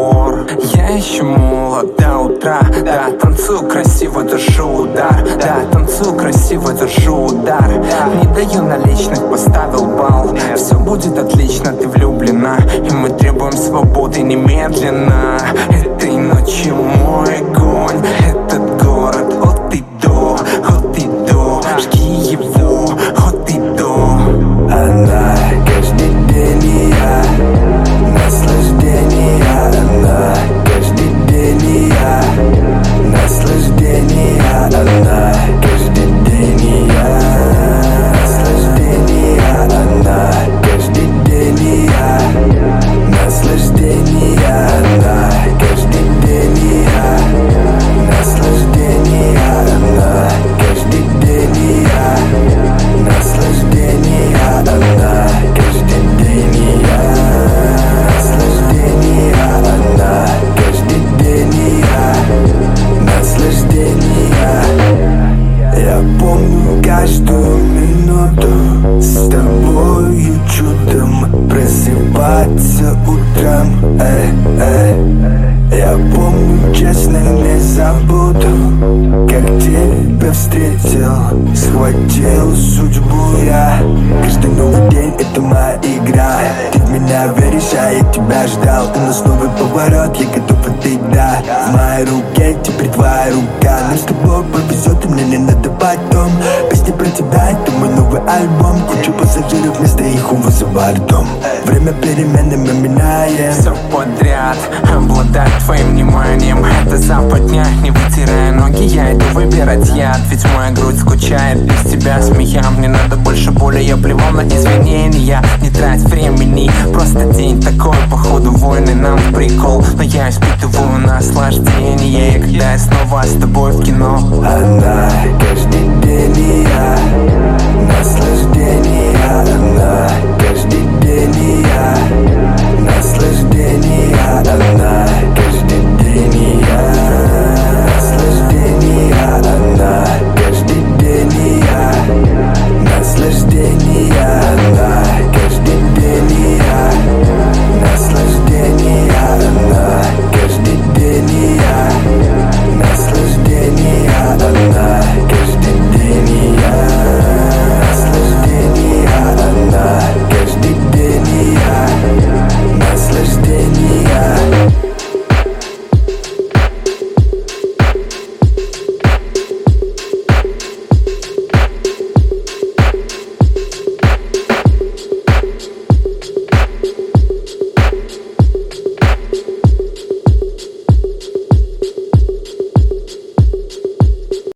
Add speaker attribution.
Speaker 1: пор. Я еще молод до утра, да, танцую красиво, держу удар, да, танцую красиво, держу удар. Не даю наличных, поставил балл. Все будет отлично, ты влюблена, и мы требуем свободы немедленно. Этой ночью мой огонь, этот город от и до, жги его от и до.
Speaker 2: Она каждый день и я, наслаждение. Она каждый день и я, наслаждение. Она каждый день и я, наслаждение. Она каждый день и я, наслаждение. Она каждый день и я, наслаждение. Она каждый день и я, наслаждение. Она каждый день и я, наслаждение. Она каждый день и я, наслаждение. Я помню каждую минуту с тобою чудом просыпаться утром. Я помню, честно не забуду, как тебя встретил, схватил судьбу я. Каждый новый день это моя игра. Ты в меня веришь, а я тебя ждал. У нас новый поворот, я готов отдать, да. В моей руке теперь твоя рука. Нам с тобой повезет, и мне не надо потом. Песни про тебя, это мой новый альбом. Куча пассажиров, вместо их увы за бортом. Время перемены мы минаем.
Speaker 1: Все подряд, обладать твоим вниманием. Это западня, не вытирая ноги, я иду выбирать яд. Ведь моя грудь скучает без тебя, смея. Мне надо больше боли, я плевал на извинения. Не трать времени, просто день такой. Походу войны нам в прикол, но я испытываю наслаждение, когда я снова с тобой в кино.
Speaker 2: Она каждый день и я, наслаждение. Она каждый день и